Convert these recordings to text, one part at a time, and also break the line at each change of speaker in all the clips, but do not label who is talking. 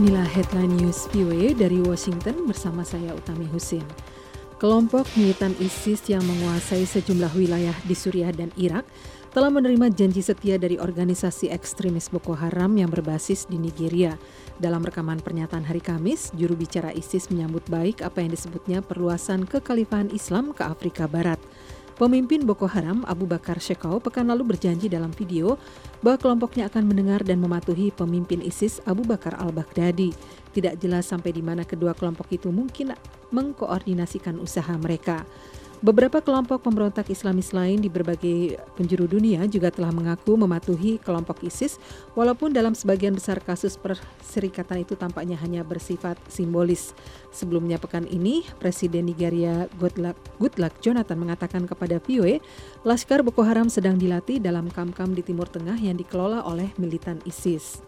Inilah headline news VOA dari Washington bersama saya Utami Husin. Kelompok militan ISIS yang menguasai sejumlah wilayah di Suriah dan Irak telah menerima janji setia dari organisasi ekstremis Boko Haram yang berbasis di Nigeria. Dalam rekaman pernyataan hari Kamis, juru bicara ISIS menyambut baik apa yang disebutnya perluasan kekhalifahan Islam ke Afrika Barat. Pemimpin Boko Haram, Abu Bakar Shekau, pekan lalu berjanji dalam video bahwa kelompoknya akan mendengar dan mematuhi pemimpin ISIS Abu Bakar al-Baghdadi. Tidak jelas sampai di mana kedua kelompok itu mungkin mengkoordinasikan usaha mereka. Beberapa kelompok pemberontak Islamis lain di berbagai penjuru dunia juga telah mengaku mematuhi kelompok ISIS, walaupun dalam sebagian besar kasus perserikatan itu tampaknya hanya bersifat simbolis. Sebelumnya pekan ini, Presiden Nigeria Goodluck Jonathan mengatakan kepada VOA, Laskar Boko Haram sedang dilatih dalam kamp-kamp di Timur Tengah yang dikelola oleh militan ISIS.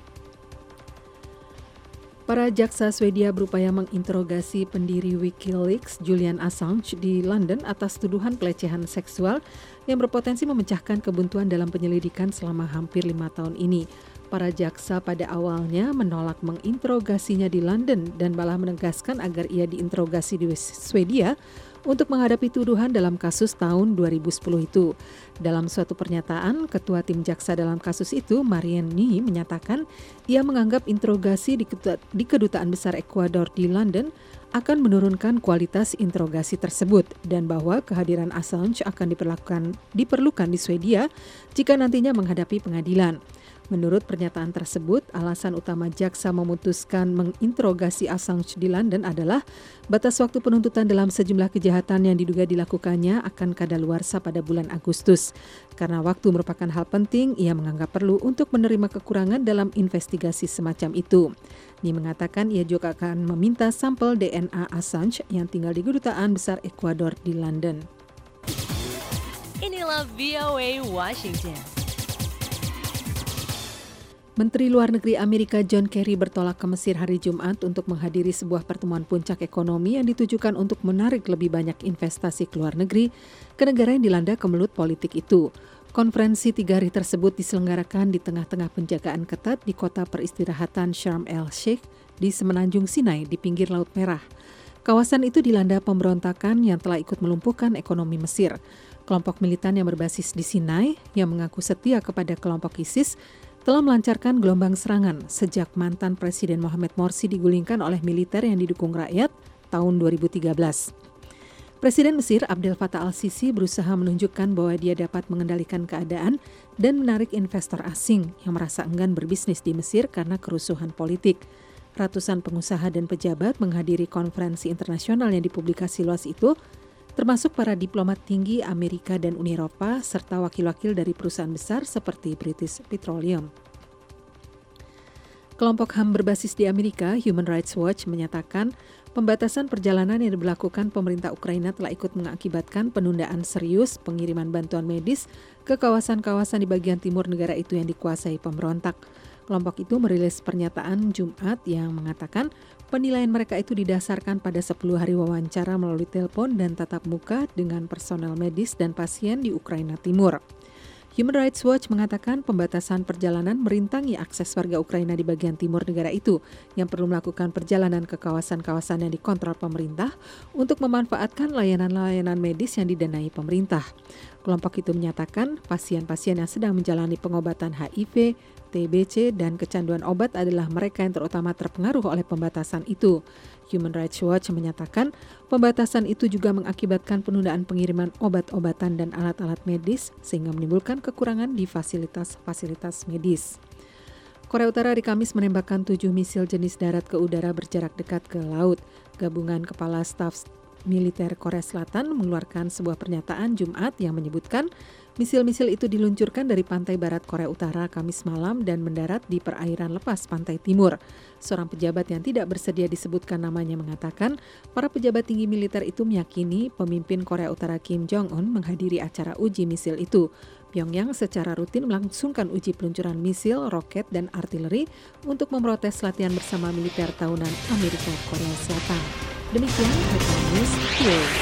Para jaksa Swedia berupaya menginterogasi pendiri Wikileaks Julian Assange di London atas tuduhan pelecehan seksual yang berpotensi memecahkan kebuntuan dalam penyelidikan selama hampir 5 tahun ini. Para jaksa pada awalnya menolak menginterogasinya di London dan malah menegaskan agar ia diinterogasi di Swedia untuk menghadapi tuduhan dalam kasus tahun 2010 itu. Dalam suatu pernyataan, Ketua Tim Jaksa dalam kasus itu, Marian Ni, menyatakan ia menganggap interogasi di Kedutaan Besar Ekuador di London akan menurunkan kualitas interogasi tersebut dan bahwa kehadiran Assange akan diperlukan di Swedia jika nantinya menghadapi pengadilan. Menurut pernyataan tersebut, alasan utama jaksa memutuskan menginterogasi Assange di London adalah batas waktu penuntutan dalam sejumlah kejahatan yang diduga dilakukannya akan kadaluarsa pada bulan Agustus. Karena waktu merupakan hal penting, ia menganggap perlu untuk menerima kekurangan dalam investigasi semacam itu. Ni mengatakan ia juga akan meminta sampel DNA Assange yang tinggal di Kedutaan Besar Ekuador di London.
Inilah VOA Washington.
Menteri Luar Negeri Amerika John Kerry bertolak ke Mesir hari Jumat untuk menghadiri sebuah pertemuan puncak ekonomi yang ditujukan untuk menarik lebih banyak investasi ke luar negeri ke negara yang dilanda kemelut politik itu. Konferensi 3 hari tersebut diselenggarakan di tengah-tengah penjagaan ketat di kota peristirahatan Sharm el-Sheikh di Semenanjung Sinai di pinggir Laut Merah. Kawasan itu dilanda pemberontakan yang telah ikut melumpuhkan ekonomi Mesir. Kelompok militan yang berbasis di Sinai yang mengaku setia kepada kelompok ISIS telah melancarkan gelombang serangan sejak mantan Presiden Mohamed Morsi digulingkan oleh militer yang didukung rakyat tahun 2013. Presiden Mesir Abdel Fattah al-Sisi berusaha menunjukkan bahwa dia dapat mengendalikan keadaan dan menarik investor asing yang merasa enggan berbisnis di Mesir karena kerusuhan politik. Ratusan pengusaha dan pejabat menghadiri konferensi internasional yang dipublikasi luas itu, termasuk para diplomat tinggi Amerika dan Uni Eropa serta wakil-wakil dari perusahaan besar seperti British Petroleum. Kelompok HAM berbasis di Amerika, Human Rights Watch, menyatakan pembatasan perjalanan yang diberlakukan pemerintah Ukraina telah ikut mengakibatkan penundaan serius pengiriman bantuan medis ke kawasan-kawasan di bagian timur negara itu yang dikuasai pemberontak. Kelompok itu merilis pernyataan Jumat yang mengatakan penilaian mereka itu didasarkan pada 10 hari wawancara melalui telepon dan tatap muka dengan personel medis dan pasien di Ukraina Timur. Human Rights Watch mengatakan pembatasan perjalanan merintangi akses warga Ukraina di bagian timur negara itu yang perlu melakukan perjalanan ke kawasan-kawasan yang dikontrol pemerintah untuk memanfaatkan layanan-layanan medis yang didanai pemerintah. Kelompok itu menyatakan pasien-pasien yang sedang menjalani pengobatan HIV, TBC, dan kecanduan obat adalah mereka yang terutama terpengaruh oleh pembatasan itu. Human Rights Watch menyatakan pembatasan itu juga mengakibatkan penundaan pengiriman obat-obatan dan alat-alat medis sehingga menimbulkan kekurangan di fasilitas-fasilitas medis. Korea Utara di Kamis menembakkan 7 misil jenis darat ke udara berjarak dekat ke laut. Gabungan Kepala Staf Militer Korea Selatan mengeluarkan sebuah pernyataan Jumat yang menyebutkan misil-misil itu diluncurkan dari pantai barat Korea Utara Kamis malam dan mendarat di perairan lepas pantai timur. Seorang pejabat yang tidak bersedia disebutkan namanya mengatakan para pejabat tinggi militer itu meyakini pemimpin Korea Utara Kim Jong-un menghadiri acara uji misil itu. Pyongyang secara rutin melangsungkan uji peluncuran misil, roket, dan artileri untuk memprotes latihan bersama militer tahunan Amerika Korea Selatan. Demikian Headline News.